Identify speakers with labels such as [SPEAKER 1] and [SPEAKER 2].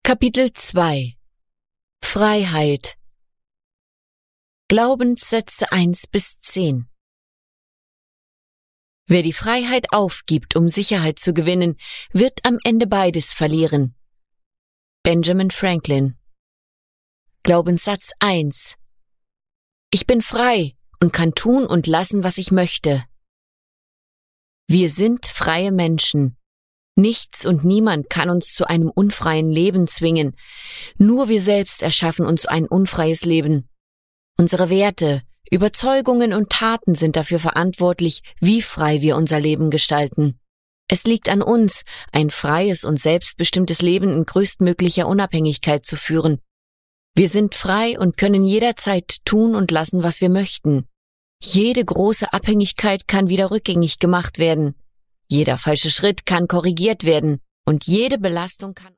[SPEAKER 1] Kapitel 2 Freiheit. Glaubenssätze 1-10. Wer die Freiheit aufgibt, um Sicherheit zu gewinnen, wird am Ende beides verlieren. Benjamin Franklin. Glaubenssatz 1. Ich bin frei und kann tun und lassen, was ich möchte. Wir sind freie Menschen. Nichts und niemand kann uns zu einem unfreien Leben zwingen. Nur wir selbst erschaffen uns ein unfreies Leben. Unsere Werte, Überzeugungen und Taten sind dafür verantwortlich, wie frei wir unser Leben gestalten. Es liegt an uns, ein freies und selbstbestimmtes Leben in größtmöglicher Unabhängigkeit zu führen. Wir sind frei und können jederzeit tun und lassen, was wir möchten. Jede große Abhängigkeit kann wieder rückgängig gemacht werden. Jeder falsche Schritt kann korrigiert werden und jede Belastung kann